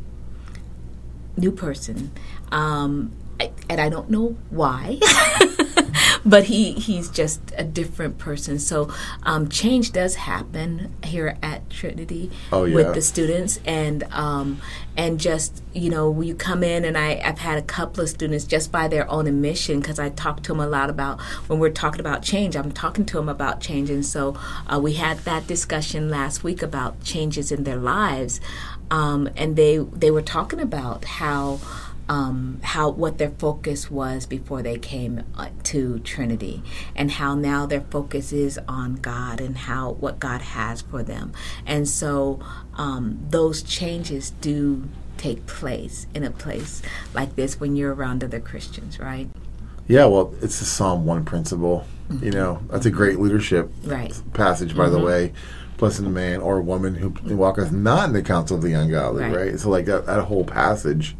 And I don't know why. But he's just a different person. So change does happen here at Trinity with the students, and just when you come in, and I've had a couple of students just by their own admission, because I talk to them a lot about when we're talking about change. I'm talking to them about change, and so we had that discussion last week about changes in their lives, and they were talking about how what their focus was before they came to Trinity, and how now their focus is on God and what God has for them. And so those changes do take place in a place like this when you're around other Christians, right? Yeah, well, it's the Psalm 1 principle. That's a great leadership passage, by the way. Blessed the man or woman who walketh not in the counsel of the ungodly, right? So like that whole passage...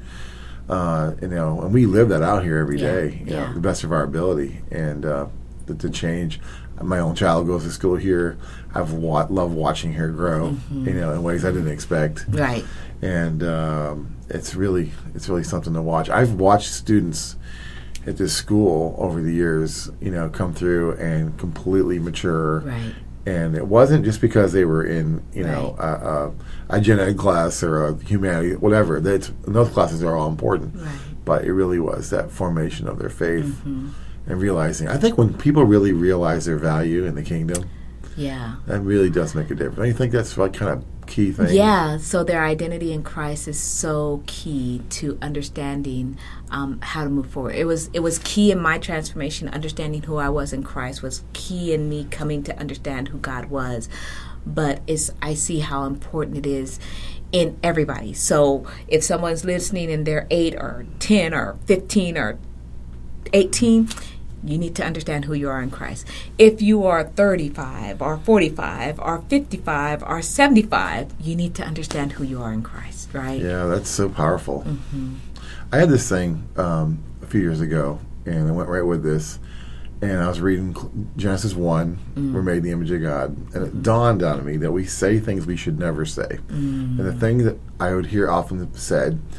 and we live that out here every day, the best of our ability, and to change. My own child goes to school here. I've love watching her grow, in ways I didn't expect. Right. And it's really something to watch. I've watched students at this school over the years, come through and completely mature. Right. And it wasn't just because they were in, a gen ed class or a humanity, whatever. Those classes are all important. Right. But it really was that formation of their faith and realizing. I think when people really realize their value in the kingdom, that really does make a difference. Don't you think that's like kind of key thing? Yeah, so their identity in Christ is so key to understanding how to move forward. It was key in my transformation. Understanding who I was in Christ was key in me coming to understand who God was. But I see how important it is in everybody. So if someone's listening and they're 8 or 10 or 15 or 18, you need to understand who you are in Christ. If you are 35 or 45 or 55 or 75, you need to understand who you are in Christ, right? Yeah, that's so powerful. I had this thing a few years ago, and I went right with this, and I was reading Genesis 1, we're made in the image of God, and it dawned on me that we say things we should never say. And the thing that I would hear often said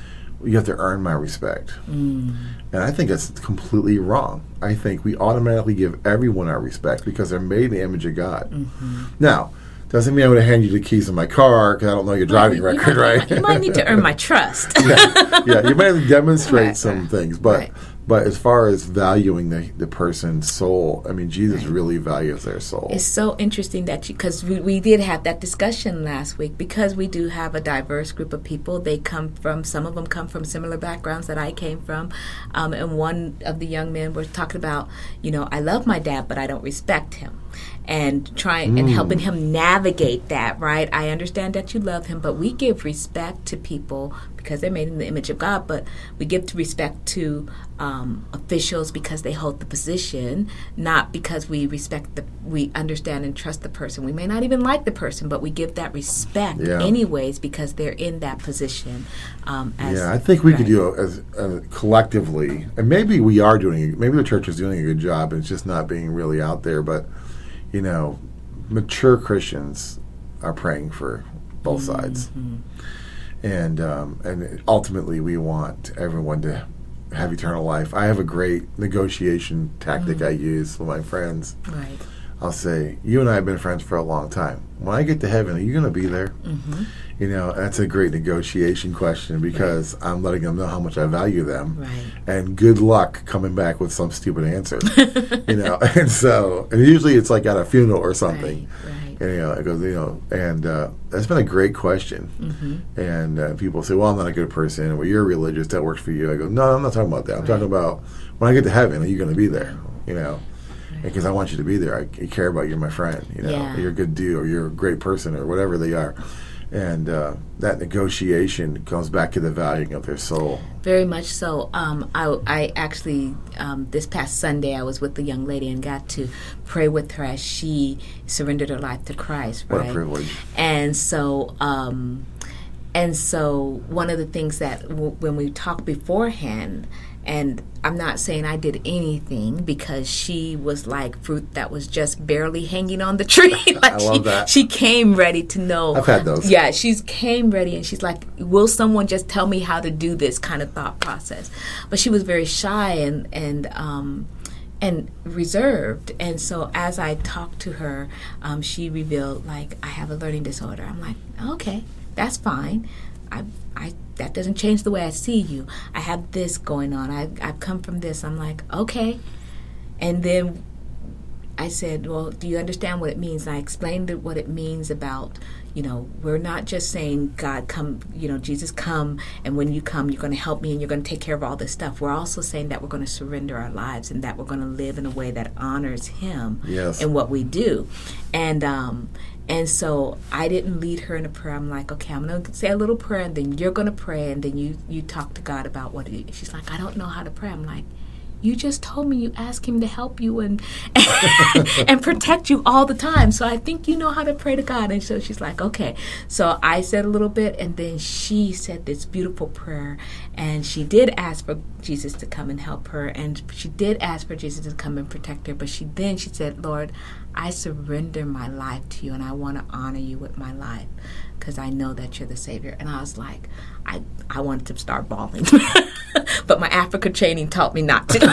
you have to earn my respect. And I think that's completely wrong. I think we automatically give everyone our respect because they're made in the image of God. Now, doesn't mean I'm going to hand you the keys of my car because I don't know your driving record, right? You might need to earn my trust. Yeah, you might demonstrate some things, but Right. but as far as valuing the person's soul, I mean, Jesus really values their soul. It's so interesting that because we did have that discussion last week, because we do have a diverse group of people. They some of them come from similar backgrounds that I came from. And one of the young men was talking about, I love my dad, but I don't respect him. And trying and helping him navigate that, right? I understand that you love him, but we give respect to people because they're made in the image of God, but we give respect to officials because they hold the position, not because we we understand and trust the person. We may not even like the person, but we give that respect anyways because they're in that position. I think we could do as collectively, and maybe we are doing. Maybe the church is doing a good job, and it's just not being really out there, but. Mature Christians are praying for both sides, and ultimately we want everyone to have eternal life. I have a great negotiation tactic I use with my friends. Right. I'll say, you and I have been friends for a long time. When I get to heaven, are you going to be there? That's a great negotiation question because I'm letting them know how much I value them. Right. And good luck coming back with some stupid answer. And usually it's like at a funeral or something. Right. And, it goes, and that's been a great question. And people say, well, I'm not a good person. Well, you're religious. That works for you. I go, no, I'm not talking about that. I'm talking about when I get to heaven, are you going to be there? Because I want you to be there. I care about you. You're my friend. You're a good dude, or you're a great person, or whatever they are. And that negotiation comes back to the valuing of their soul. Very much so. I actually, this past Sunday, I was with a young lady and got to pray with her as she surrendered her life to Christ. Right? What a privilege. And so one of the things that when we talked beforehand, and I'm not saying I did anything because she was like fruit that was just barely hanging on the tree. I love that. She came ready to know. I've had those. Yeah, she's came ready and she's like, will someone just tell me how to do this kind of thought process? But she was very shy and reserved. And so as I talked to her, she revealed, like, I have a learning disorder. I'm like, okay, that's fine. That doesn't change the way I see you. I have this going on. I've come from this. I'm like, okay. And then I said, well, do you understand what it means? And I explained what it means about, we're not just saying, God, come, Jesus, come, and when you come, you're going to help me and you're going to take care of all this stuff. We're also saying that we're going to surrender our lives and that we're going to live in a way that honors Him in what we do. And so I didn't lead her in a prayer. I'm like, okay, I'm going to say a little prayer, and then you're going to pray, and then you talk to God about what it is. She's like, I don't know how to pray. I'm like, you just told me you ask Him to help you and and protect you all the time. So I think you know how to pray to God. And so she's like, okay. So I said a little bit, and then she said this beautiful prayer. And she did ask for Jesus to come and help her. And she did ask for Jesus to come and protect her. But she said, Lord, I surrender my life to you, and I want to honor you with my life because I know that you're the Savior. And I was like, I wanted to start bawling. But my Africa training taught me not to.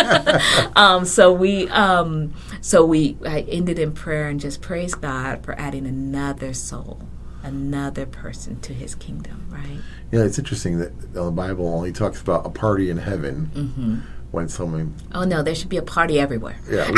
I ended in prayer and just praise God for adding another soul, another person to His kingdom, right? Yeah, it's interesting that the Bible only talks about a party in heaven when someone... Oh, no, there should be a party everywhere. Yeah.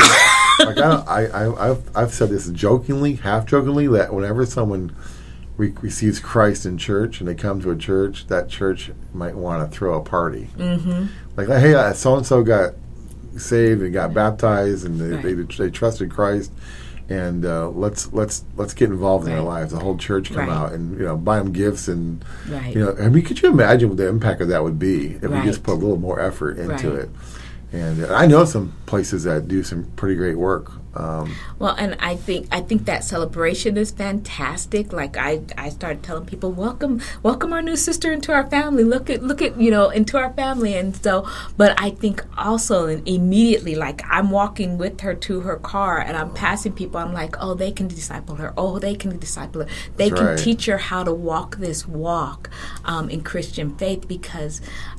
I've said this jokingly, half jokingly, that whenever someone receives Christ in church and they come to a church, that church might want to throw a party. Like, hey, so-and-so got saved and got baptized and they trusted Christ, and let's get involved in their lives. The whole church come out and buy them gifts and I mean, could you imagine what the impact of that would be if we just put a little more effort into it? And I know some places that do some pretty great work. Well, and I think that celebration is fantastic. Like I started telling people, welcome our new sister into our family. Look at into our family. And so, but I think also, and immediately, like I'm walking with her to her car, and I'm passing people. I'm like, oh, they can disciple her. Oh, they can disciple her. They That's can right. teach her how to walk this walk in Christian faith, because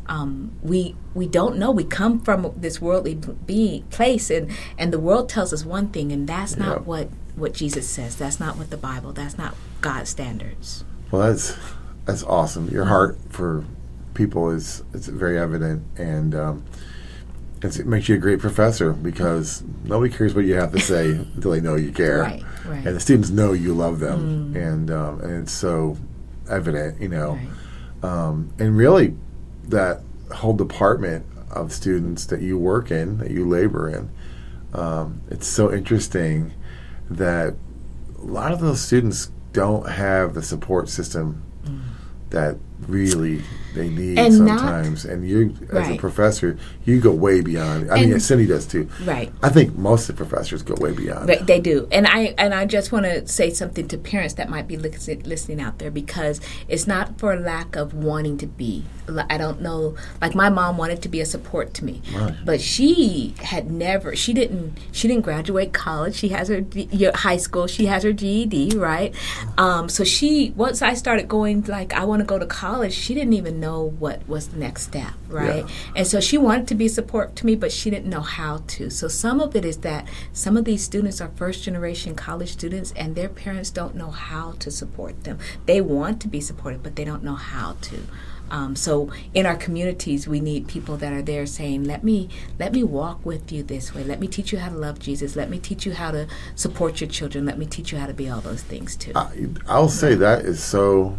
we don't know. We come from this worldly place, and the world tells us one thing, and that's not what Jesus says. That's not what the Bible. That's not God's standards. Well, that's awesome. Your heart for people is very evident, and it makes you a great professor, because nobody cares what you have to say until they know you care, Right. and the students know you love them, and it's so evident, Right. And really that whole department of students that you work in, that you labor in. It's so interesting that a lot of those students don't have the support system that really they need And sometimes. And you, as a Right. professor, you go way beyond. I mean, Cindy does too. Right. I think most of the professors go way beyond. But they do, and I just want to say something to parents that might be listening out there, because it's not for lack of wanting to be. I don't know. Like my mom wanted to be a support to me, Right. but she had never. She didn't graduate college. She has her high school. She has her GED, right? So once I started going, like I want to go to college, she didn't even know what was the next step, right? Yeah. And so she wanted to be support to me, but she didn't know how to. So some of it is that some of these students are first generation college students, and their parents don't know how to support them. They want to be supported, but they don't know how to. So in our communities, we need people that are there saying, let me walk with you this way. Let me teach you how to love Jesus. Let me teach you how to support your children. Let me teach you how to be all those things too. I'll say that is so.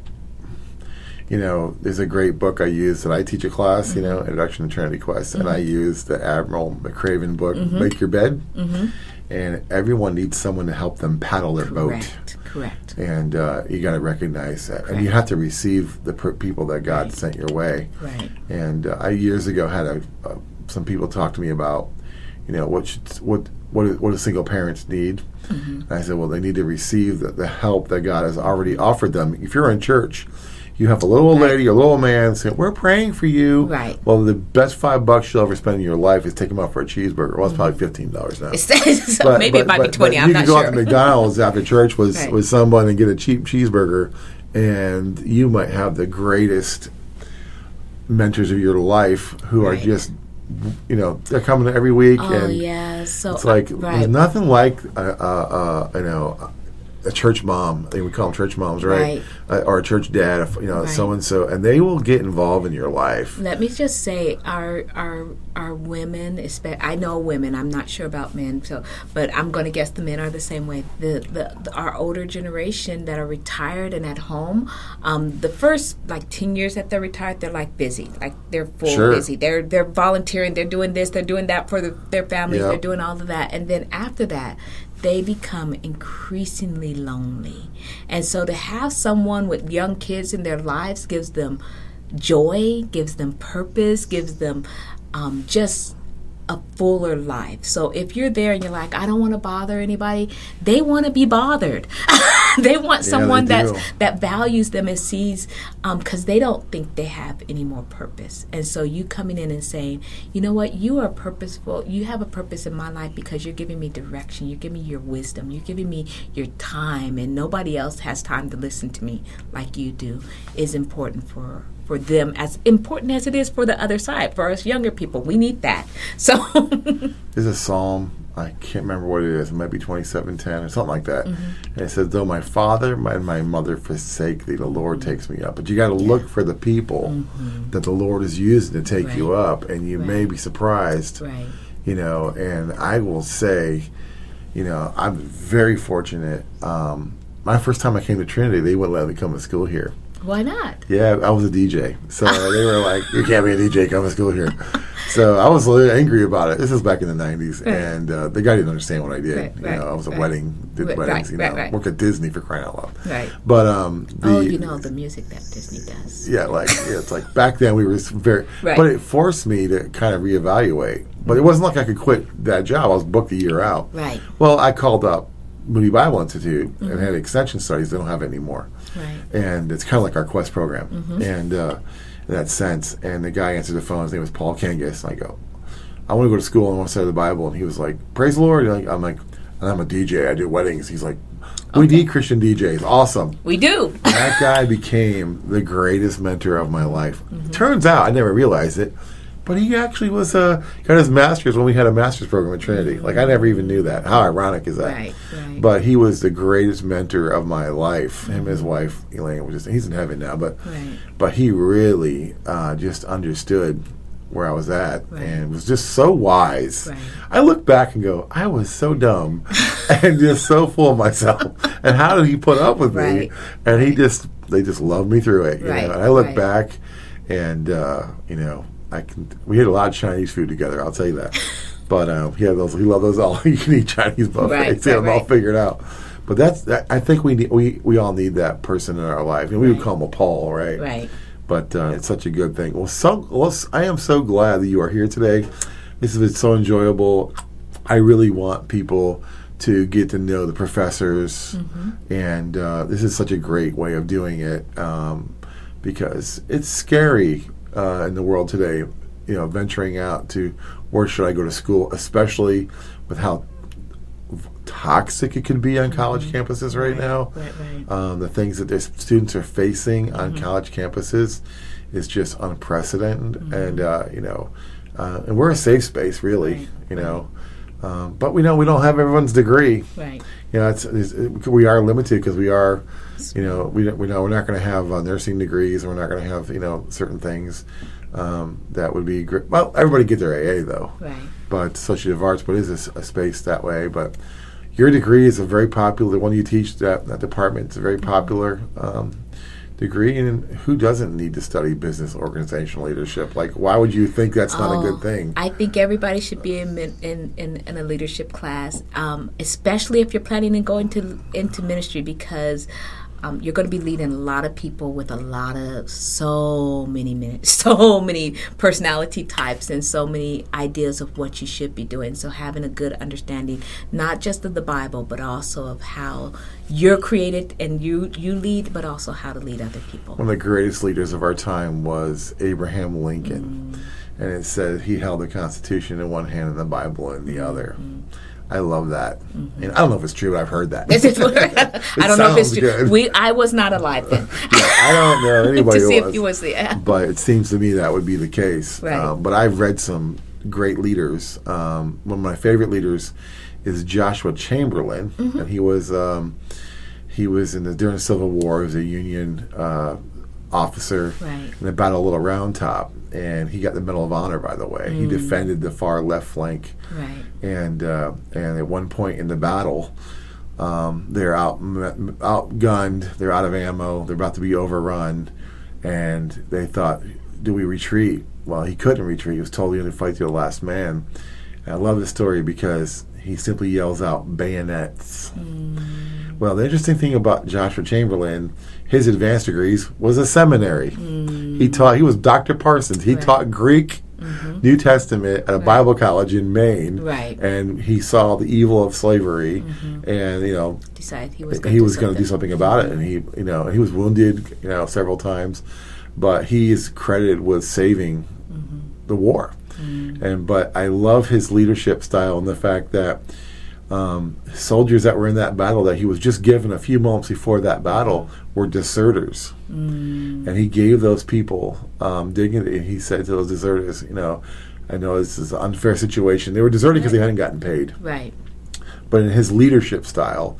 There's a great book I use that I teach a class, Introduction to Trinity Quest, and I use the Admiral McRaven book, Make Your Bed, and everyone needs someone to help them paddle their boat. Correct. And you got to recognize that. Correct. And you have to receive the people that God sent your way. Right. And I years ago had some people talk to me about, what do single parents need? And I said, well, they need to receive the help that God has already offered them. If you're in church, you have a little old lady or a little old man saying, we're praying for you. Right. Well, the best $5 you'll ever spend in your life is take them out for a cheeseburger. Well, it's probably $15 now. So maybe it might be 20. I'm not You can go out sure. to McDonald's after church with Right. someone and get a cheap cheeseburger, and you might have the greatest mentors of your life who are Right. just, they're coming every week. Oh, and yeah. So it's like right. there's nothing like a church mom. I think we call them church moms, right? Or a church dad, Right. so and so, and they will get involved in your life. Let me just say, our women, I know women. I'm not sure about men, but I'm going to guess the men are the same way. Our older generation that are retired and at home, the first 10 years that they're retired, they're busy, they're full busy. They're volunteering. They're doing this. They're doing that for their families. Yep. They're doing all of that, and then after that, they become increasingly lonely. And so to have someone with young kids in their lives gives them joy, gives them purpose, gives them just a fuller life. So if you're there and you're like, I don't want to bother anybody, they want to be bothered. They want someone that values them and sees, because they don't think they have any more purpose. And so you coming in and saying, you know what, you are purposeful. You have a purpose in my life because you're giving me direction. You're giving me your wisdom. You're giving me your time, and nobody else has time to listen to me like you do, is important for them, as important as it is for the other side. For us younger people, we need that. So There's a psalm, I can't remember what it is. It might be 27:10 or something like that. And it says, though my father and my mother forsake thee, the Lord takes me up. But you got to look for the people that the Lord is using to take you up, and you may be surprised. Right. And I will say, I'm very fortunate. My first time I came to Trinity, they wouldn't let me come to school here. Why not? Yeah, I was a DJ. So they were like, you can't be a DJ, come to school here. So I was a little angry about it. This was back in the 90s. Right. And the guy didn't understand what I did. Right, I was a right. weddings, Right. work at Disney for crying out loud. Right. But the music that Disney does. Yeah, it's like back then we were very, Right. but it forced me to kind of reevaluate. But it wasn't like I could quit that job. I was booked a year out. Right. Well, I called up Moody Bible Institute and had extension studies. They don't have it anymore. Right. And it's kind of like our Quest program. And in that sense. And the guy answered the phone. His name was Paul Kangas. And I go, I want to go to school and I want to study the Bible. And he was like, praise the Lord. And I'm like, and I'm a DJ. I do weddings. He's like, we need Christian DJs. Awesome. We do. That guy became the greatest mentor of my life. Turns out, I never realized it, but he actually was got his master's when we had a master's program at Trinity. Like, I never even knew that. How ironic is that? Right. But he was the greatest mentor of my life. Him and his wife, Elaine, he's in heaven now, but he really just understood where I was at and was just so wise. Right. I look back and go, I was so dumb and just so full of myself. And how did he put up with me? And they just loved me through it. You know? And I look back and, we had a lot of Chinese food together, I'll tell you that. But he loved those all-you-can-eat Chinese buffets. He had them all figured out. But I think we all need that person in our life. And we would call him a Paul, right? Right. But it's such a good thing. I am so glad that you are here today. This has been so enjoyable. I really want people to get to know the professors, and this is such a great way of doing it because it's scary in the world today. Venturing out to where should I go to school, especially with how toxic it can be on college campuses right now. The things that the students are facing on college campuses is just unprecedented, and and we're a safe space, really. But we know we don't have everyone's degree. Right. We are limited because we are. We know we're not going to have nursing degrees, and we're not going to have certain things that would be great. Well, everybody get their AA though. Right. But associative arts, but it is a space that way. But your degree is a very popular. The one you teach that department is a very popular degree. And who doesn't need to study business organizational leadership? Like, why would you think that's not a good thing? I think everybody should be in a leadership class, especially if you're planning on going into ministry, because you're going to be leading a lot of people with so many personality types and so many ideas of what you should be doing. So having a good understanding, not just of the Bible, but also of how you're created and you lead, but also how to lead other people. One of the greatest leaders of our time was Abraham Lincoln. And it said he held the Constitution in one hand and the Bible in the other. I love that. And I don't know if it's true, but I've heard that. I don't know if it's true. I was not alive then. I don't know anybody to see was. if he was there. But it seems to me that would be the case. Right. But I've read some great leaders. One of my favorite leaders is Joshua Chamberlain, and he was during the Civil War. He was a Union officer in the Battle of Little Round Top, and he got the Medal of Honor, by the way. He defended the far left flank, and at one point in the battle, they're outgunned, they're out of ammo, they're about to be overrun, and they thought, do we retreat? Well, he couldn't retreat. He was told he had to fight to the last man. And I love this story because he simply yells out, bayonets. Well, the interesting thing about Joshua Chamberlain, his advanced degrees was a seminary. He was Dr. Parsons. He taught Greek, New Testament at a Bible college in Maine. And he saw the evil of slavery, and decided he was going to do something about it. And he was wounded, several times, but he is credited with saving the war. But I love his leadership style and the fact that soldiers that were in that battle that he was just given a few moments before that battle were deserters. And he gave those people dignity. And he said to those deserters, I know this is an unfair situation. They were deserting because they hadn't gotten paid. Right. But in his leadership style,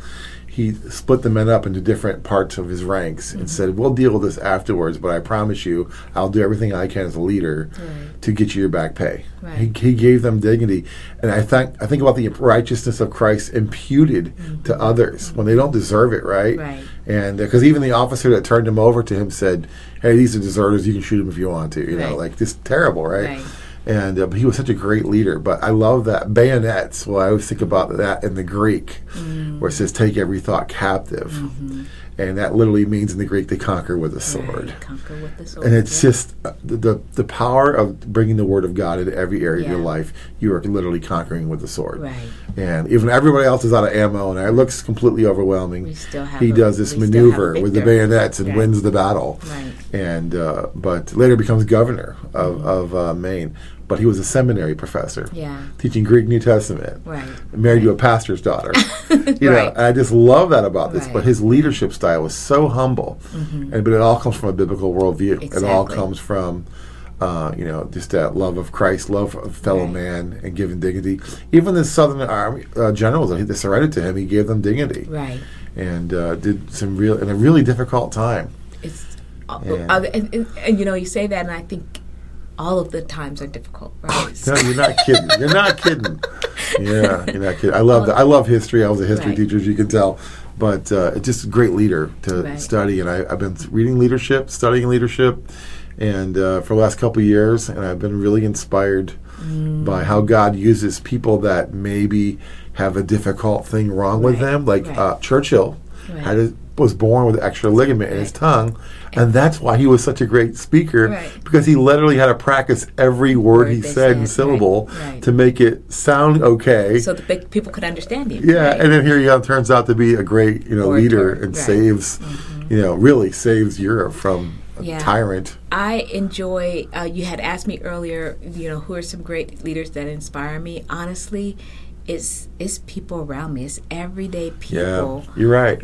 he split the men up into different parts of his ranks and said, we'll deal with this afterwards, but I promise you I'll do everything I can as a leader to get you your back pay. Right. He gave them dignity. And I think about the righteousness of Christ imputed to others when they don't deserve it, right? Right. And because even the officer that turned him over to him said, hey, these are deserters, you can shoot them if you want to. You know, like, just terrible, right? And but he was such a great leader. But I love that. Bayonets, well, I always think about that in the Greek, where it says, take every thought captive. And that literally means in the Greek to conquer with a sword. Right. Conquer with the sword. And it's just the power of bringing the Word of God into every area of your life. You are literally conquering with the sword. Right. And even everybody else is out of ammo, and it looks completely overwhelming. He does this maneuver with the bayonets and wins the battle. Right. And but later becomes governor of Maine. But he was a seminary professor, teaching Greek New Testament, married to a pastor's daughter. You know, and I just love that about this. But his leadership style was so humble, but it all comes from a biblical worldview. It all comes from, you know, just that love of Christ, love of fellow man, and giving dignity. Even the Southern Army generals that surrendered to him, he gave them dignity, and did some in a really difficult time. It's and you know, you say that, and I think all of the times are difficult, right? No, you're not kidding. You're not kidding. Yeah, you're not kidding. I love that. I love history. I was a history teacher, as you can tell. But it's just a great leader to study. And I've been reading leadership, studying leadership, and for the last couple of years. And I've been really inspired by how God uses people that maybe have a difficult thing wrong with them. Like Churchill was born with extra ligament in his tongue. And that's why he was such a great speaker, because he literally had to practice every word he said and syllable to make it sound okay. So the people could understand him. Yeah, and then here he turns out to be a great, you know, leader and saves, you know, really saves Europe from a tyrant. I enjoy, you had asked me earlier, you know, who are some great leaders that inspire me. Honestly, it's people around me. It's everyday people. Yeah, you're right.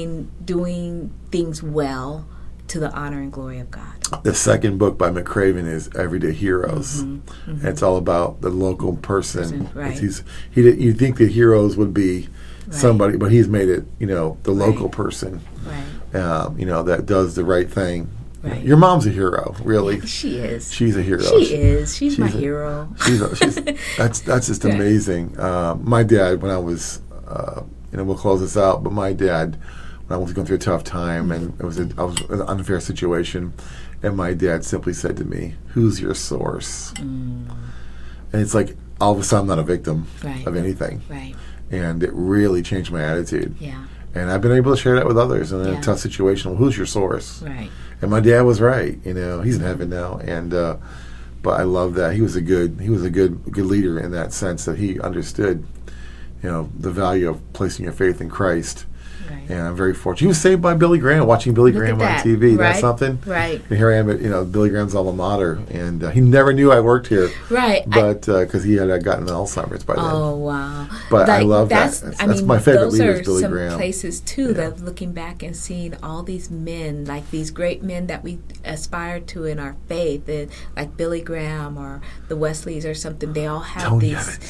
Doing things well, to the honor and glory of God. The second book by McCraven is Everyday Heroes. And it's all about the local person. You think the heroes would be somebody, but he's made it, you know, the local person, you know, that does the right thing. Your mom's a hero, really. Yeah, she is. She's a hero. She is. She's my hero. That's just amazing. My dad, when I was, you know, we'll close this out, but my dad, I was going through a tough time, and I was in an unfair situation, and my dad simply said to me, "Who's your source?" And it's like, all of a sudden, I'm not a victim of anything. And it really changed my attitude. And I've been able to share that with others in a tough situation. Well, who's your source? And my dad was right. You know, he's in heaven now, and but I love that he was a good leader in that sense, that he understood, you know, the value of placing your faith in Christ. And I'm very fortunate. He was saved by Billy Graham, watching Billy Graham on TV. That's something. And here I am at, you know, Billy Graham's alma mater, and he never knew I worked here. But because he had gotten Alzheimer's by then. Oh, wow. But I love that. That's my favorite leader, is Billy Graham. Those are some places, too, that looking back and seeing all these men, like these great men that we aspire to in our faith, and like Billy Graham or the Wesleys or something, they all have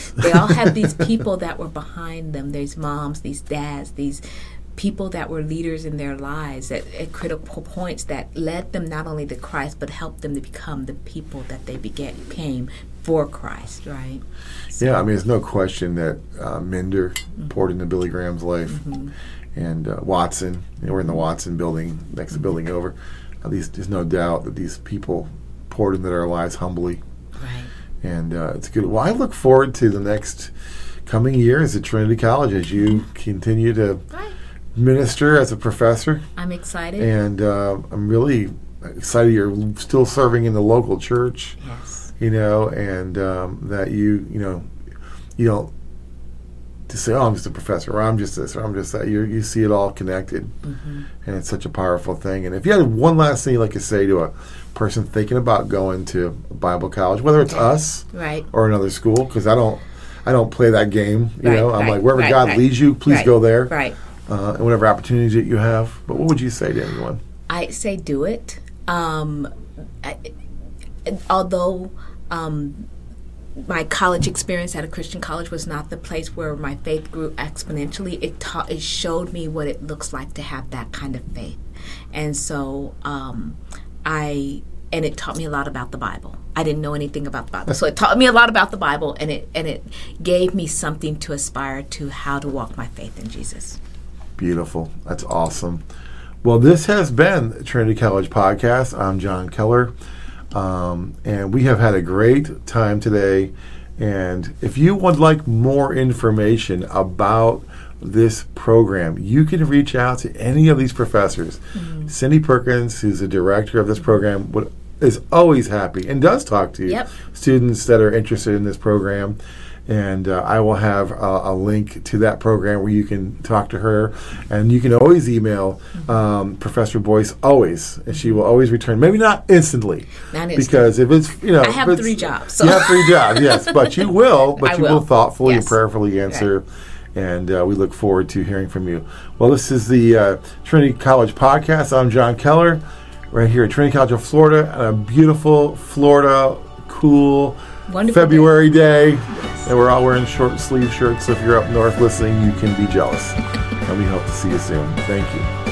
these people that were behind them, these moms, these dads, these people that were leaders in their lives at critical points that led them not only to Christ, but helped them to become the people that they became for Christ, right? So. Yeah, I mean, there's no question that Minder poured into Billy Graham's life, and Watson, you know, we're in the Watson building, next to building over. At least there's no doubt that these people poured into their lives humbly. And it's good. Well, I look forward to the next coming years at Trinity College as you continue to minister as a professor. I'm excited. And I'm really excited you're still serving in the local church. You know, and that you don't just say, oh, I'm just a professor, or I'm just this, or I'm just that. You see it all connected. And it's such a powerful thing. And if you had one last thing you'd like to say to a person thinking about going to Bible college, whether it's us or another school, because I don't play that game. You know, I'm like, wherever God leads you, please go there. And whatever opportunities that you have. But what would you say to anyone? I say do it. Although my college experience at a Christian college was not the place where my faith grew exponentially. It showed me what it looks like to have that kind of faith, and so it taught me a lot about the Bible. I didn't know anything about the Bible, so it taught me a lot about the Bible, and it gave me something to aspire to, how to walk my faith in Jesus. Beautiful. That's awesome. Well, this has been Trinity College Podcast. I'm John Keller, and we have had a great time today. And if you would like more information about this program, you can reach out to any of these professors. Mm-hmm. Cindy Perkins, who's the director of this program, is always happy and does talk to students that are interested in this program. And I will have a link to that program where you can talk to her. And you can always email Professor Boyce, always. And she will always return. Maybe not instantly. Because if it's, I have 3 jobs. So. You have 3 jobs, yes. But you will. But you will thoughtfully and yes. prayerfully answer. Right. And we look forward to hearing from you. Well, this is the Trinity College Podcast. I'm John Keller, right here at Trinity College of Florida, on a beautiful Florida, cool wonderful February day. Yes. And we're all wearing short sleeve shirts, so if you're up north listening, you can be jealous. And we hope to see you soon. Thank you.